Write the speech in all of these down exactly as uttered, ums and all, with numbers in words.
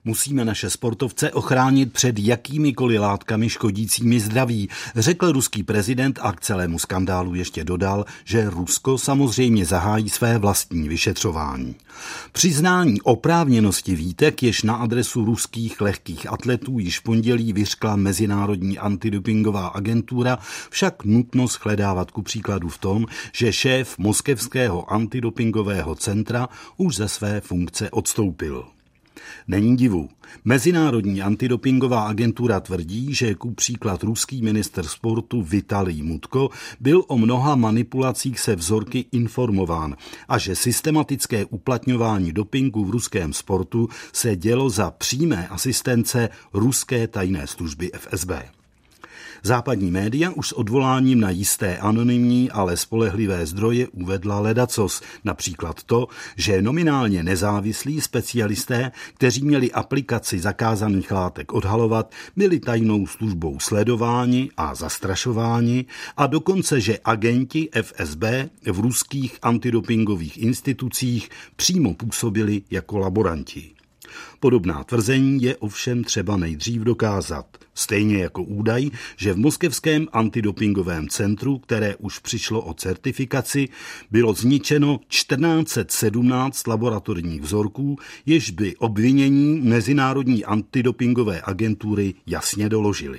Musíme naše sportovce ochránit před jakýmikoliv látkami škodícími zdraví, řekl ruský prezident a k celému skandálu ještě dodal, že Rusko samozřejmě zahájí své vlastní vyšetřování. Přiznání oprávněnosti výtek, jež na adresu ruských lehkých atletů již v pondělí vyřkla Mezinárodní antidopingová agentura, však nutno shledávat ku příkladu v tom, že šéf moskevského antidopingového centra už ze své funkce odstoupil. Není divu. Mezinárodní antidopingová agentura tvrdí, že ku příklad ruský ministr sportu Vitalij Mutko byl o mnoha manipulacích se vzorky informován a že systematické uplatňování dopingu v ruském sportu se dělo za přímé asistence ruské tajné služby F S B. Západní média už s odvoláním na jisté anonymní, ale spolehlivé zdroje uvedla ledacos, například to, že nominálně nezávislí specialisté, kteří měli aplikaci zakázaných látek odhalovat, byli tajnou službou sledováni a zastrašováni a dokonce, že agenti F S B v ruských antidopingových institucích přímo působili jako laboranti. Podobná tvrzení je ovšem třeba nejdřív dokázat. Stejně jako údaj, že v moskevském antidopingovém centru, které už přišlo o certifikaci, bylo zničeno čtrnáct set sedmnáct laboratorních vzorků, jež by obvinění Mezinárodní antidopingové agentury jasně doložily.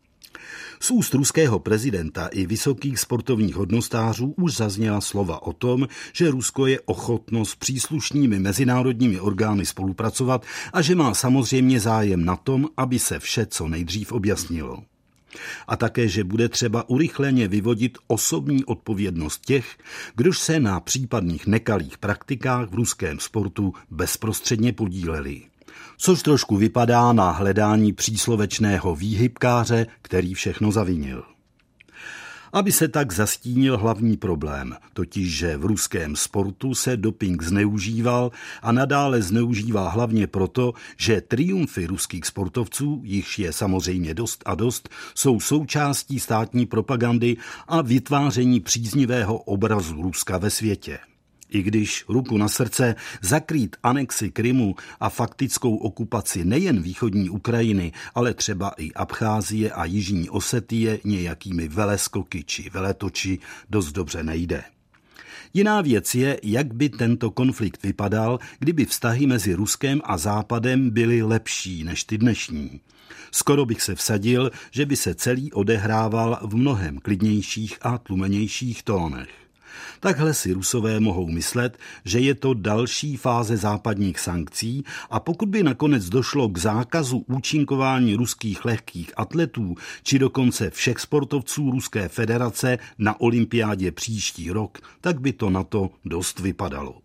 Z úst ruského prezidenta i vysokých sportovních hodnostářů už zazněla slova o tom, že Rusko je ochotno s příslušnými mezinárodními orgány spolupracovat a že má samozřejmě zájem na tom, aby se vše co nejdřív objasnilo. A také, že bude třeba urychleně vyvodit osobní odpovědnost těch, kdož se na případných nekalých praktikách v ruském sportu bezprostředně podíleli. Což trošku vypadá na hledání příslovečného výhybkáře, který všechno zavinil. Aby se tak zastínil hlavní problém, totiž že v ruském sportu se doping zneužíval a nadále zneužívá hlavně proto, že triumfy ruských sportovců, jichž je samozřejmě dost a dost, jsou součástí státní propagandy a vytváření příznivého obrazu Ruska ve světě. I když, ruku na srdce, zakrýt anexi Krymu a faktickou okupaci nejen východní Ukrajiny, ale třeba i Abcházie a Jižní Osetie nějakými veleskoky či veletoči dost dobře nejde. Jiná věc je, jak by tento konflikt vypadal, kdyby vztahy mezi Ruskem a Západem byly lepší než ty dnešní. Skoro bych se vsadil, že by se celý odehrával v mnohem klidnějších a tlumenějších tónech. Takhle si Rusové mohou myslet, že je to další fáze západních sankcí a pokud by nakonec došlo k zákazu účinkování ruských lehkých atletů či dokonce všech sportovců Ruské federace na olympiádě příští rok, tak by to na to dost vypadalo.